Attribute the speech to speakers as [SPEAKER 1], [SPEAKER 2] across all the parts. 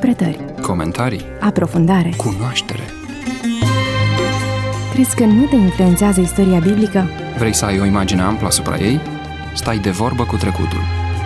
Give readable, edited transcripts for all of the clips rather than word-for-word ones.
[SPEAKER 1] Interpretări,
[SPEAKER 2] comentarii,
[SPEAKER 1] aprofundare,
[SPEAKER 2] cunoaștere.
[SPEAKER 1] Crezi că nu te influențează istoria biblică?
[SPEAKER 2] Vrei să ai o imagine amplă asupra ei? Stai de vorbă cu trecutul.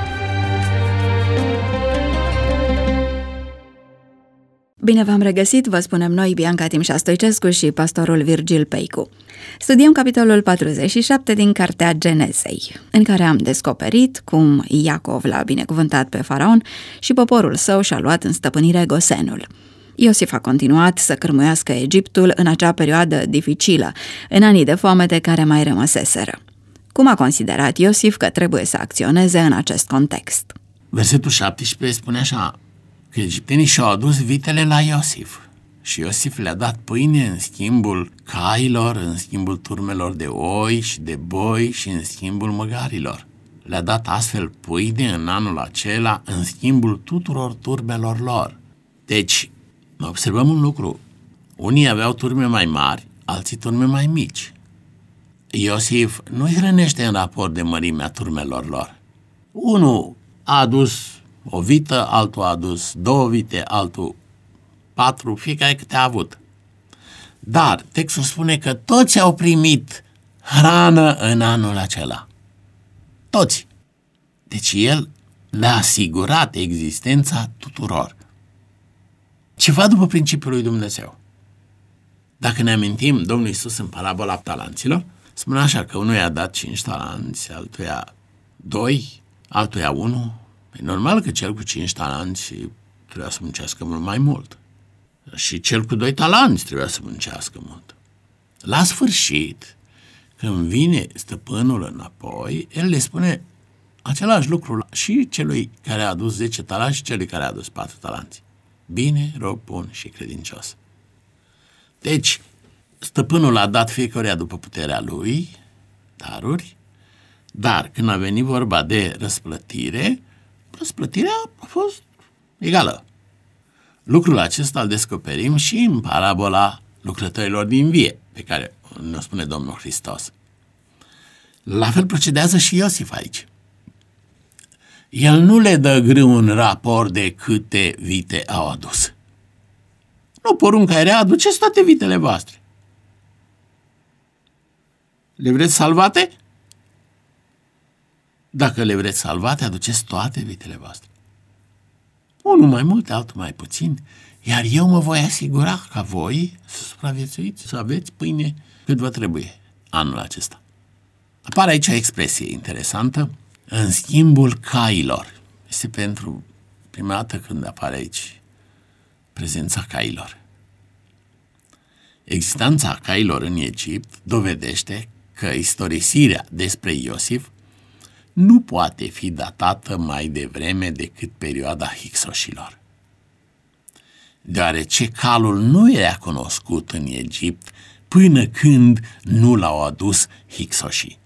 [SPEAKER 3] Bine v-am regăsit, vă spunem noi, Bianca Timșa Stoicescu și pastorul Virgil Peicu. Studiem capitolul 47 din Cartea Genesei, în care am descoperit cum Iacov l-a binecuvântat pe faraon și poporul său și-a luat în stăpânire Gosenul. Iosif a continuat să cârmuiască Egiptul în acea perioadă dificilă, în anii de foamete care mai rămăseseră. Cum a considerat Iosif că trebuie să acționeze în acest context?
[SPEAKER 4] Versetul 17 spune așa, că egiptenii și-au adus vitele la Iosif și Iosif le-a dat pâine în schimbul cailor, în schimbul turmelor de oi și de boi și în schimbul măgarilor. Le-a dat astfel pâine în anul acela în schimbul tuturor turmelor lor. Deci, observăm un lucru. Unii aveau turme mai mari, alții turme mai mici. Iosif nu îi hrănește în raport de mărimea turmelor lor. Unul a adus o vită, altul a adus 2 vite, altul 4, fiecare câte a avut. Dar textul spune că toți au primit hrană în anul acela. Toți. Deci el le-a asigurat existența tuturor. Ceva după principiul lui Dumnezeu. Dacă ne amintim, Domnul Iisus în parabola talanților spune așa că unul i-a dat 5 talanți, altuia 2, altuia 1. E normal că cel cu 5 talanți trebuia să muncească mult mai mult. Și cel cu 2 talanți trebuia să muncească mult. La sfârșit, când vine stăpânul înapoi, el le spune același lucru și celui care a adus 10 talanți și celui care a adus 4 talanți. Bine, rob bun și credincios. Deci, stăpânul a dat fiecăruia după puterea lui daruri, dar când a venit vorba de răsplătire, răsplătirea a fost egală. Lucrul acesta îl descoperim și în parabola lucrătorilor din vie, pe care ne spune Domnul Hristos. La fel procedează și Iosif aici. El nu le dă grâu în raport de câte vite au adus. Nu, porunca era, aduceți toate vitele voastre. Le vreți salvate? Dacă le vreți salvate, aduceți toate vitele voastre. Unul mai multe, altul mai puțin, iar eu mă voi asigura ca voi să supraviețuiți, să aveți pâine cât vă trebuie anul acesta. Apare aici o expresie interesantă, în schimbul cailor. Este pentru prima dată când apare aici prezența cailor. Existența cailor în Egipt dovedește că istorisirea despre Iosif nu poate fi datată mai devreme decât perioada Hicsoșilor. Deoarece calul nu era cunoscut în Egipt până când nu l-au adus Hicsoșii.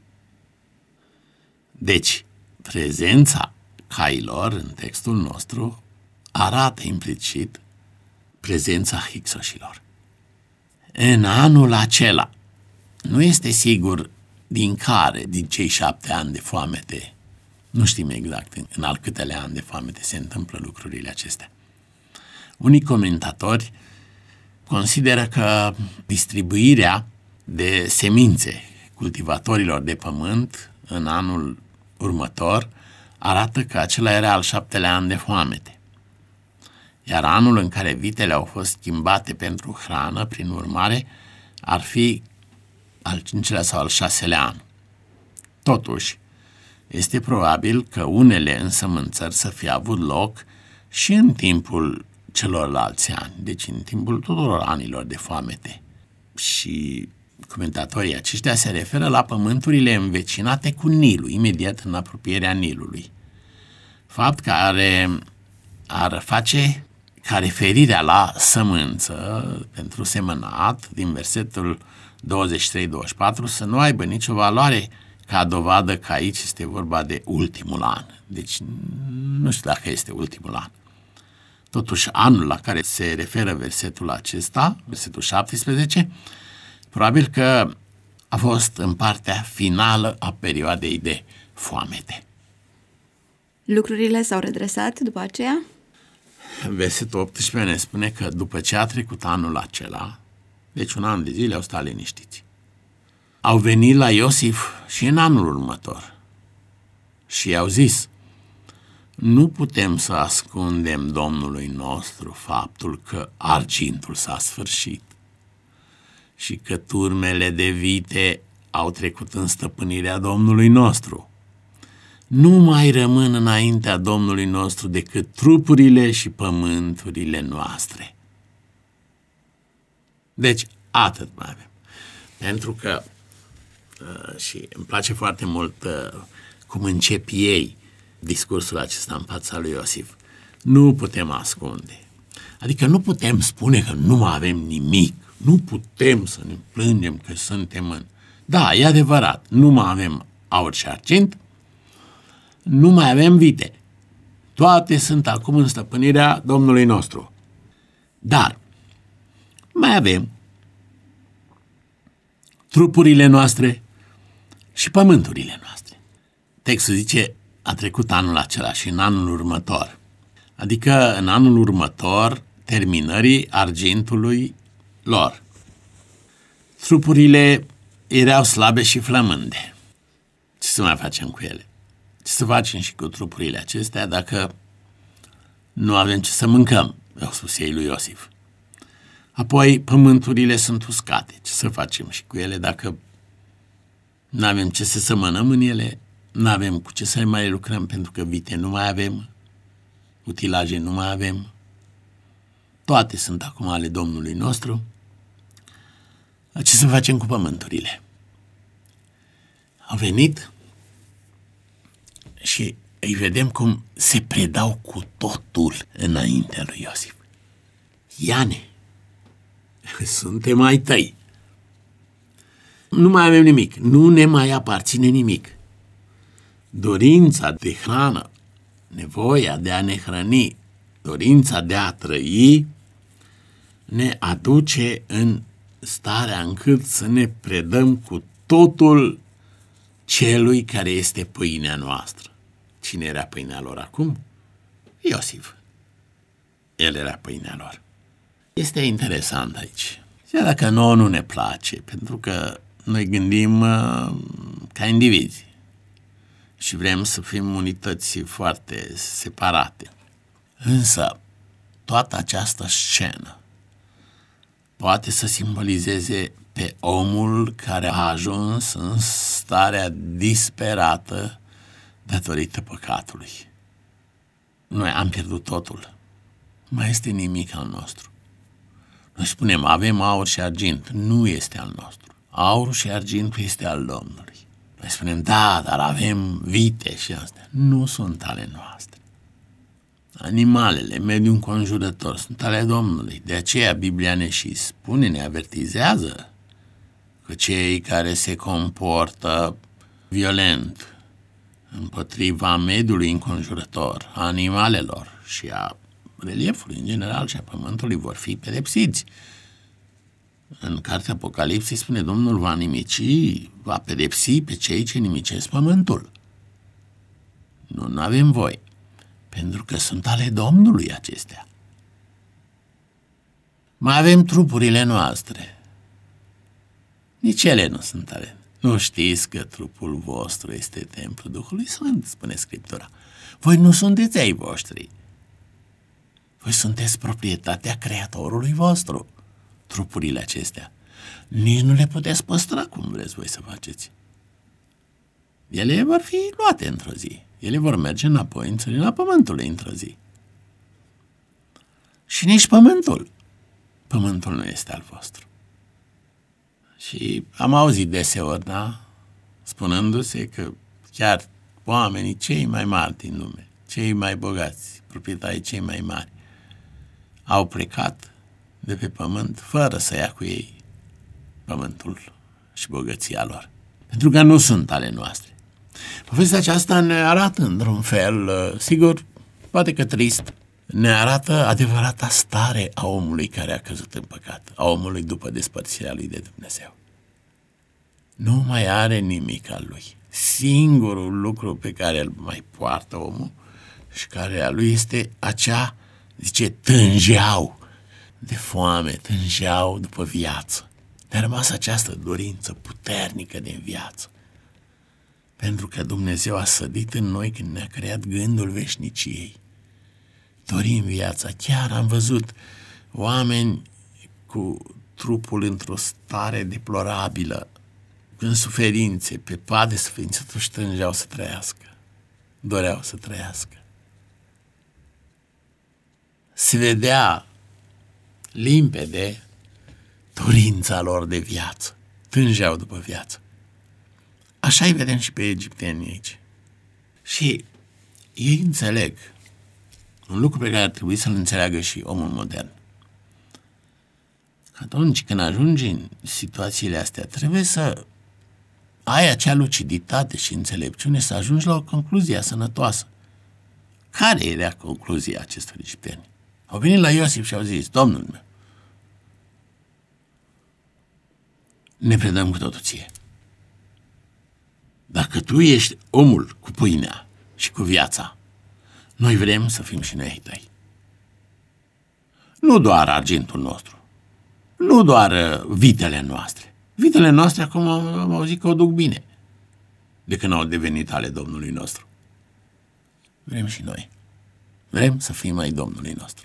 [SPEAKER 4] Deci, prezența cailor în textul nostru arată implicit prezența Hicsoșilor. În anul acela, nu este sigur din cei 7 ani de foamete, nu știm exact în al câtelea an de foamete se întâmplă lucrurile acestea. Unii comentatori consideră că distribuirea de semințe cultivatorilor de pământ în anul următor arată că acela era al 7-lea an de foamete. Iar anul în care vitele au fost schimbate pentru hrană, prin urmare, ar fi al 5-lea sau al 6-lea an. Totuși, este probabil că unele însămânțări să fie avut loc și în timpul celorlalți ani, deci în timpul tuturor anilor de foamete. Și comentatorii aceștia se referă la pământurile învecinate cu Nilul, imediat în apropierea Nilului. Fapt care ar face ca referirea la sămânță pentru semănat din versetul 23-24 să nu aibă nicio valoare ca dovadă că aici este vorba de ultimul an. Deci nu știu dacă este ultimul an. Totuși anul la care se referă versetul acesta, versetul 17, probabil că a fost în partea finală a perioadei de foamete.
[SPEAKER 3] Lucrurile s-au redresat după aceea?
[SPEAKER 4] versetul 18 ne spune că după ce a trecut anul acela, deci un an de zile au stat liniștiți, au venit la Iosif și în anul următor și i-au zis: nu putem să ascundem Domnului nostru faptul că argintul s-a sfârșit și că turmele de vite au trecut în stăpânirea Domnului nostru. Nu mai rămân înaintea Domnului nostru decât trupurile și pământurile noastre. Deci, atât mai avem. Pentru că, și îmi place foarte mult cum încep ei discursul acesta în fața lui Iosif, nu putem ascunde. Adică nu putem spune că nu mai avem nimic, nu putem să ne plângem că suntem în... Da, e adevărat, nu mai avem aur și argint, nu mai avem vite. Toate sunt acum în stăpânirea Domnului nostru. Dar mai avem trupurile noastre și pământurile noastre. Textul zice: a trecut anul acela și în anul următor. Adică în anul următor terminării argintului lor. Trupurile erau slabe și flămânde. Ce să mai facem cu ele? Ce să facem și cu trupurile acestea dacă nu avem ce să mâncăm? Au spus ei lui Iosif. Apoi pământurile sunt uscate. Ce să facem și cu ele dacă nu avem ce să semănăm în ele? Nu avem cu ce să mai lucrăm, pentru că vite nu mai avem, utilaje nu mai avem. Toate sunt acum ale Domnului nostru. Ce să facem cu pământurile? Au venit și îi vedem cum se predau cu totul înaintea lui Iosif. Iane, suntem ai tăi. Nu mai avem nimic, nu ne mai aparține nimic. Dorința de hrană, nevoia de a ne hrăni, dorința de a trăi ne aduce în starea încât să ne predăm cu totul celui care este pâinea noastră. Cine era pâinea lor acum? Iosif. El era pâinea lor. Este interesant aici. Chiar dacă nouă nu ne place, pentru că noi gândim ca indivizi și vrem să fim unități foarte separate. Însă, toată această scenă poate să simbolizeze pe omul care a ajuns în starea disperată datorită păcatului. Noi am pierdut totul. Nu mai este nimic al nostru. Noi spunem, avem aur și argint. Nu este al nostru. Aurul și argintul este al Domnului. Noi spunem, da, dar avem vite și astea. Nu sunt ale noastre. Animalele, mediul înconjurător, sunt ale Domnului. De aceea Biblia ne și spune, ne avertizează că cei care se comportă violent împotriva mediului înconjurător, a animalelor și a reliefului în general și a pământului vor fi pedepsiți. În cartea Apocalipsei spune, Domnul va nimici, va pedepsi pe cei ce nimicesc pământul. Nu avem voie, pentru că sunt ale Domnului acestea. Mai avem trupurile noastre. Nici ele nu sunt ale. Nu știți că trupul vostru este templul Duhului Sfânt, spune Scriptura. Voi nu sunteți ai voștri. Voi sunteți proprietatea Creatorului vostru. Trupurile acestea. Nici nu le puteți păstra cum vreți voi să faceți. Ele vor fi luate într-o zi. Ele vor merge înapoi în țărina pământului într-o zi. Și nici pământul. Pământul nu este al vostru. Și am auzit deseori, da? Spunându-se că chiar oamenii cei mai mari din lume, cei mai bogați, proprietarii cei mai mari, au plecat de pe pământ fără să ia cu ei pământul și bogăția lor. Pentru că nu sunt ale noastre. Povestea aceasta ne arată într-un fel, sigur, poate că trist, ne arată adevărata stare a omului care a căzut în păcat, a omului după despărțirea lui de Dumnezeu. Nu mai are nimic al lui. Singurul lucru pe care îl mai poartă omul și care a lui este acea Zice, tângeau de foame, tângeau după viață. Ne-a rămas această dorință puternică de viață. Pentru că Dumnezeu a sădit în noi când ne-a creat gândul veșniciei. Dorim viața. Chiar am văzut oameni cu trupul într-o stare deplorabilă, în suferințe, pe pat de suferință, totuși tângeau să trăiască. Doreau să trăiască. Se vedea limpede dorința lor de viață. Tângeau după viață. Așa îi vedem și pe egipteni aici. Și ei înțeleg un lucru pe care ar trebui să-l înțeleagă și omul modern. Atunci când ajungi în situațiile astea, trebuie să ai acea luciditate și înțelepciune să ajungi la o concluzie sănătoasă. Care era concluzia acestor egipteni? Au venit la Iosif și au zis, Domnul meu, ne predăm cu totul ție. Dacă tu ești omul cu pâinea și cu viața, noi vrem să fim și noi ai tăi. Nu doar argintul nostru, nu doar vitele noastre. Vitele noastre acum am auzit că o duc bine, de când au devenit ale Domnului nostru. Vrem și noi. Vrem să fim ai Domnului nostru.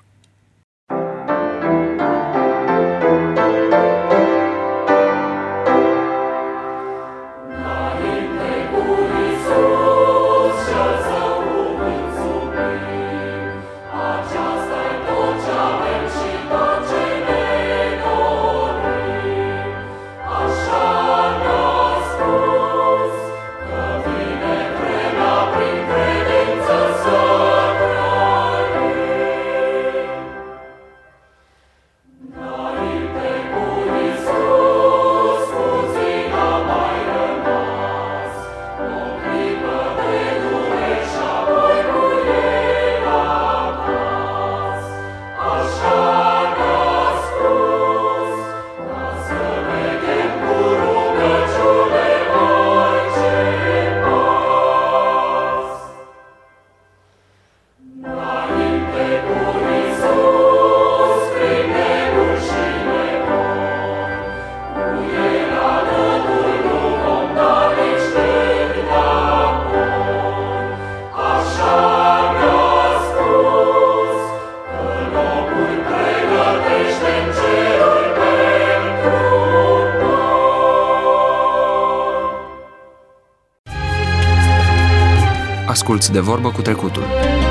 [SPEAKER 2] Asculți De Vorbă cu Trecutul.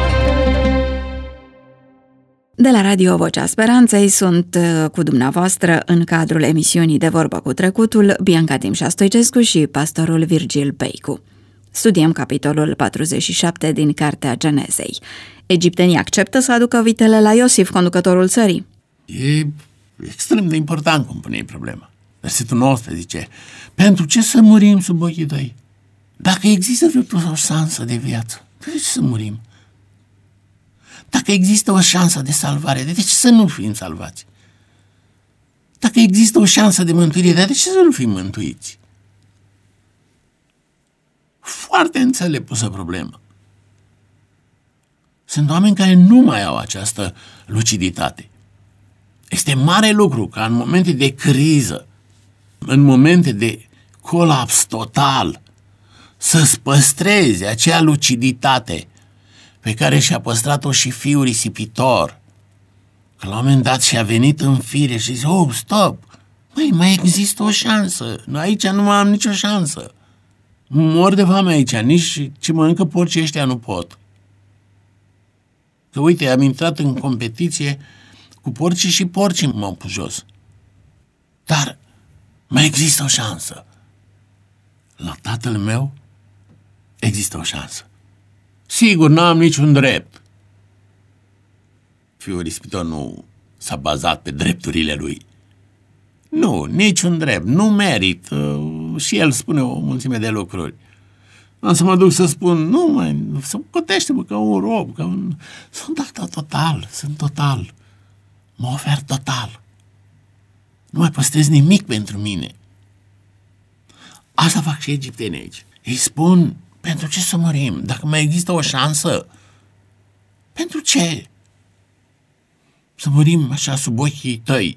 [SPEAKER 3] De la Radio Vocea Speranței sunt cu dumneavoastră în cadrul emisiunii De Vorbă cu Trecutul Bianca Timșa Stoicescu și pastorul Virgil Peicu. Studiem capitolul 47 din Cartea Genesei. Egiptenii acceptă să aducă vitele la Iosif, conducătorul țării.
[SPEAKER 4] E extrem de important cum pune problema. Versetul 19 zice, pentru ce să murim sub ochii tăi? Dacă există o șansă de viață, de ce să murim? Dacă există o șansă de salvare, de ce să nu fim salvați? Dacă există o șansă de mântuire, de ce să nu fim mântuiți? Foarte înțelept pusă problemă. Sunt oameni care nu mai au această luciditate. Este mare lucru ca în momente de criză, în momente de colaps total, să-ți păstrezi acea luciditate pe care și-a păstrat-o și fiul risipitor. Că la un moment dat și-a venit în fire și zice, oh, stop, mai există o șansă, aici nu mai am nicio șansă. Mor de foame aici, nici ce mănâncă porcii ăștia nu pot. Că uite, am intrat în competiție cu porcii și porcii m-au pus jos. Dar mai există o șansă. La tatăl meu există o șansă. Sigur, n-am niciun drept. Fiul ispitor nu s-a bazat pe drepturile lui. Nu, niciun drept, nu merit. Și el spune o mulțime de lucruri. Am să mă duc să spun, să cotește-mă ca un rob, ca un... Sunt total. Mă ofer total. Nu mai păstrez nimic pentru mine. Asta fac și egiptenii aici. Îi spun, pentru ce să murim? Dacă mai există o șansă, pentru ce? să murim așa sub ochii tăi.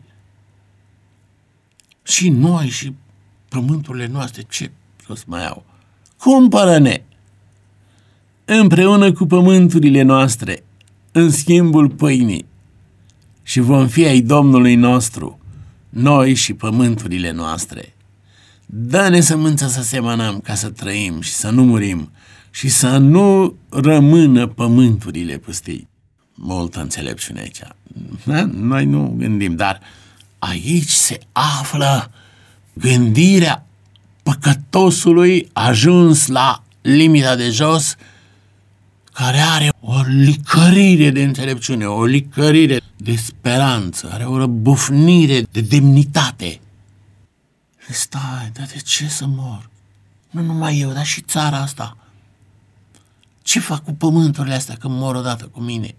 [SPEAKER 4] Și noi și pământurile noastre, ce rost mai au? Cumpără-ne împreună cu pământurile noastre în schimbul pâinii și vom fi ai Domnului nostru, noi și pământurile noastre. Dă-ne sămânța să semănăm ca să trăim și să nu murim și să nu rămână pământurile pustii. Multă înțelepciune aici. Noi nu gândim, dar aici se află gândirea păcătosului ajuns la limita de jos, care are o licărire de înțelepciune, o licărire de speranță, are o răbufnire de demnitate. Stai, dar de ce să mor? Nu numai eu, dar și țara asta. Ce fac cu pământurile astea când mor odată cu mine?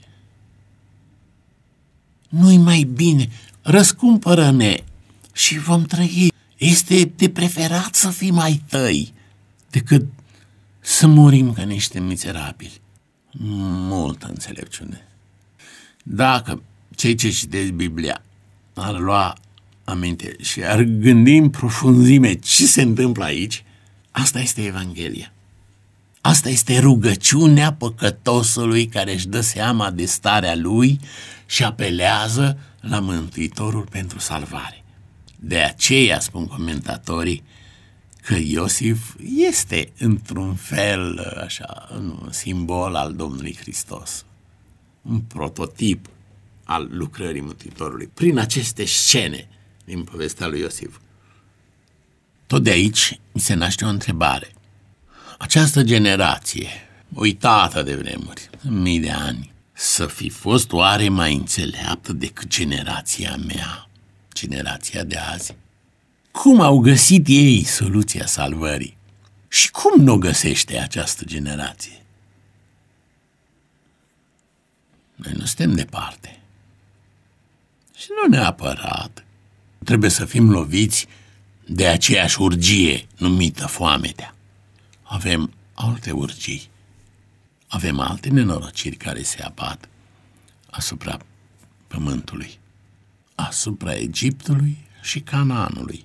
[SPEAKER 4] Nu-i mai bine, răscumpără-ne și vom trăi. Este de preferat să fim ai tăi decât să murim ca niște mizerabili. Multă înțelepciune. Dacă cei ce citesc Biblia ar lua aminte și ar gândi în profunzime ce se întâmplă aici, asta este Evanghelia. Asta este rugăciunea păcătosului care își dă seama de starea lui și apelează la Mântuitorul pentru salvare. De aceea spun comentatorii că Iosif este într-un fel așa, un simbol al Domnului Hristos, un prototip al lucrării Mântuitorului prin aceste scene din povestea lui Iosif. Tot de aici mi se naște o întrebare. Această generație, uitată de vremuri, mii de ani, să fi fost oare mai înțeleaptă decât generația mea, generația de azi? Cum au găsit ei soluția salvării? Și cum nu o găsește această generație? Noi nu suntem departe. Și nu neapărat trebuie să fim loviți de aceeași urgie numită foametea. Avem alte urgii, avem alte nenorociri care se abat asupra pământului, asupra Egiptului și Canaanului.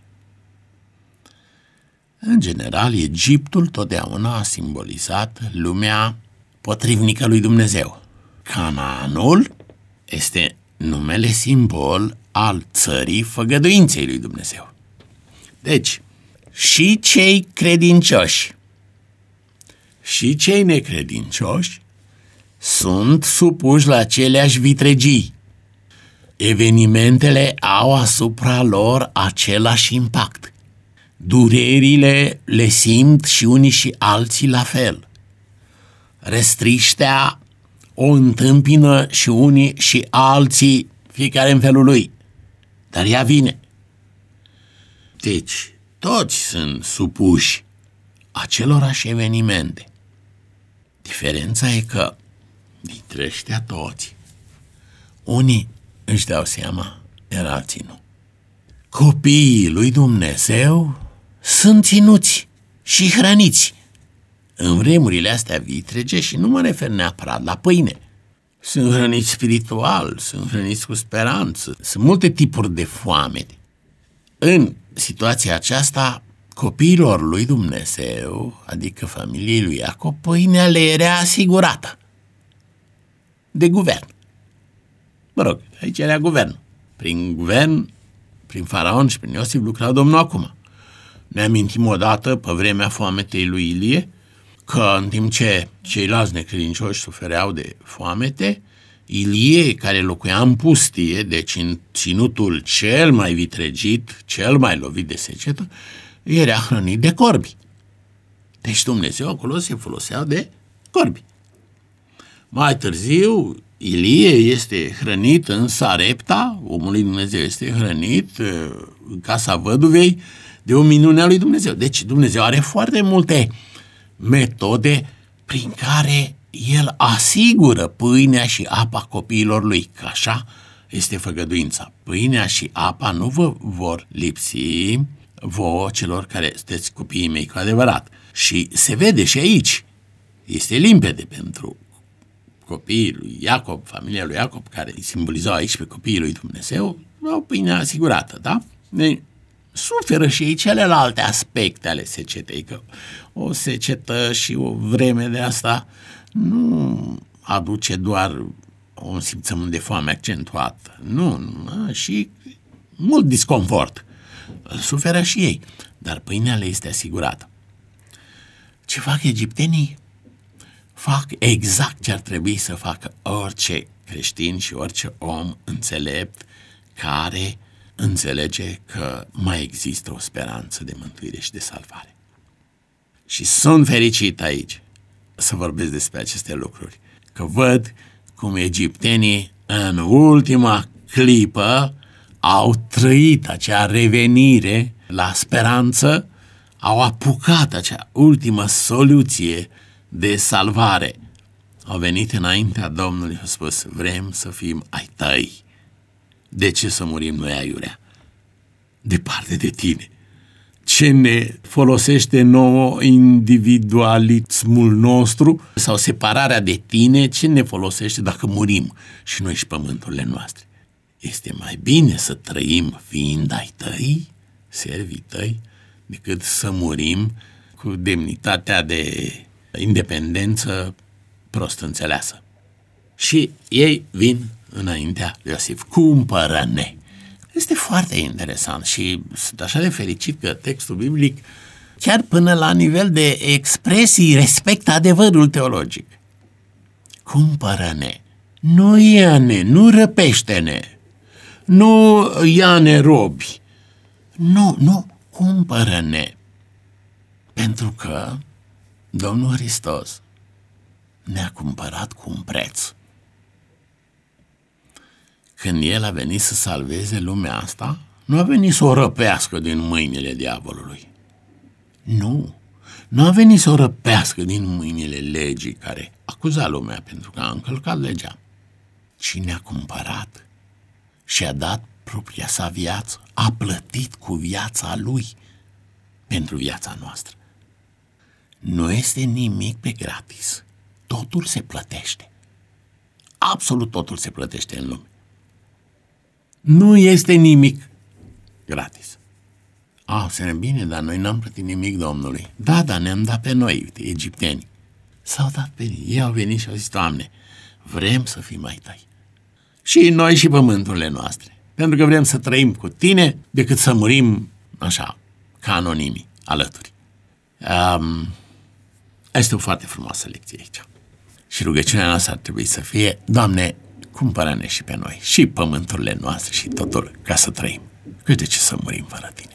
[SPEAKER 4] În general, Egiptul totdeauna a simbolizat lumea potrivnică lui Dumnezeu. Canaanul este numele simbol al țării făgăduinței lui Dumnezeu. Deci, și cei credincioși și cei necredincioși sunt supuși la aceleași vitregii. Evenimentele au asupra lor același impact. Durerile le simt și unii și alții la fel. Restriștea o întâmpină și unii și alții, fiecare în felul lui. Dar ea vine. Deci, toți sunt supuși acelorași evenimente. Diferența e că dintre ăștia toți, unii își dau seama, iar alții nu. Copiii lui Dumnezeu sunt ținuți și hrăniți în vremurile astea vitrege și nu mă refer neapărat la pâine. Sunt hrăniți spiritual, sunt hrăniți cu speranță, sunt multe tipuri de foamete. În situația aceasta, copiilor lui Dumnezeu, adică familiei lui Iacob, pâinea le era asigurată de guvern. Mă rog, aici era guvern. Prin guvern, prin Faraon și prin Iosif lucra Domnul acum. Ne amintim odată, pe vremea foametei lui Ilie, că în timp ce ceilalți necredincioși sufereau de foamete, Ilie, care locuia în pustie, deci în ținutul cel mai vitregit, cel mai lovit de secetă, era hrănit de corbi. Deci Dumnezeu acolo se folosea de corbi. Mai târziu, Ilie este hrănit în Sarepta, omul lui Dumnezeu este hrănit în casa văduvei de o minune a lui Dumnezeu. Deci Dumnezeu are foarte multe metode prin care El asigură pâinea și apa copiilor lui, că așa este făgăduința. Pâinea și apa nu vă vor lipsi vouă, celor care sunteți copiii mei cu adevărat. Și se vede și aici. Este limpede pentru copiii lui Iacob, familia lui Iacob, care îi simbolizau aici pe copiii lui Dumnezeu, au pâinea asigurată, da? Suferă și ei celelalte aspecte ale secetei, că o secetă și o vreme de asta nu aduce doar un simțământ de foame accentuat, nu, și mult disconfort. Suferă și ei, dar pâinea le este asigurată. Ce fac egiptenii? Fac exact ce ar trebui să facă orice creștin și orice om înțelept care înțelege că mai există o speranță de mântuire și de salvare. Și sunt fericit aici să vorbesc despre aceste lucruri, că văd cum egiptenii în ultima clipă au trăit acea revenire la speranță, au apucat acea ultimă soluție de salvare. Au venit înaintea Domnului și au spus: vrem să fim ai tăi. De ce să murim noi aiurea? Departe de tine. Ce ne folosește nouă individualismul nostru sau separarea de tine, ce ne folosește dacă murim și noi și pământurile noastre? Este mai bine să trăim fiind ai tăi, servii tăi, decât să murim cu demnitatea de independență prost înțeleasă. Și ei vin înaintea lui Iosif: cumpără-ne. Este foarte interesant și sunt așa de fericit că textul biblic, chiar până la nivel de expresii, respectă adevărul teologic. Cumpără-ne, nu ia-ne, nu răpește-ne, nu ia-ne robi, nu, cumpără-ne. Pentru că Domnul Hristos ne-a cumpărat cu un preț. Când El a venit să salveze lumea asta, nu a venit să o răpească din mâinile diavolului. Nu a venit să o răpească din mâinile legii care acuza lumea pentru că a încălcat legea, ci ne-a cumpărat și a dat propria sa viață, a plătit cu viața Lui pentru viața noastră. Nu este nimic pe gratis. Totul se plătește. Absolut totul se plătește în lume. Nu este nimic gratis. Să bine, dar noi n-am plătit nimic Domnului. Da, ne-am dat pe noi, uite, egipteni. S-au dat pe ei. Ei au venit și au zis: Doamne, vrem să fim ai tăi. Și noi și pământurile noastre. Pentru că vrem să trăim cu tine decât să murim așa, ca anonimi, alături. Este o foarte frumoasă lecție aici. Și rugăciunea noastră ar trebui să fie: Doamne, cumpără-ne și pe noi, și pământurile noastre și totul, ca să trăim. Câte ce să murim fără tine.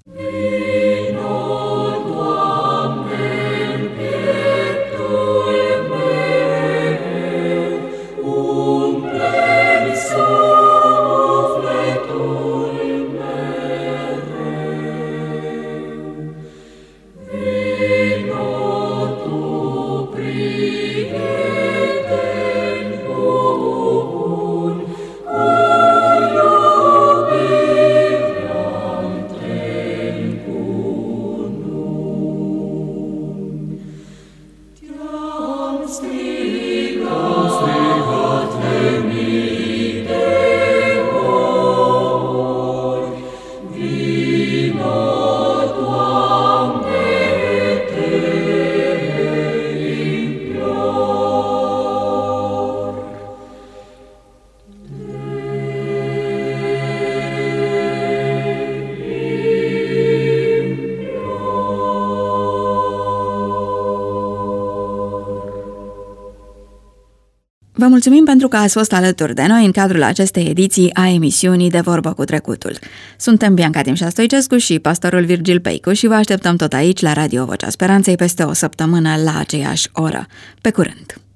[SPEAKER 3] Vă mulțumim pentru că ați fost alături de noi în cadrul acestei ediții a emisiunii De Vorbă cu Trecutul. Suntem Bianca Timșa Stoicescu și pastorul Virgil Peicu și vă așteptăm tot aici la Radio Vocea Speranței peste o săptămână la aceeași oră. Pe curând!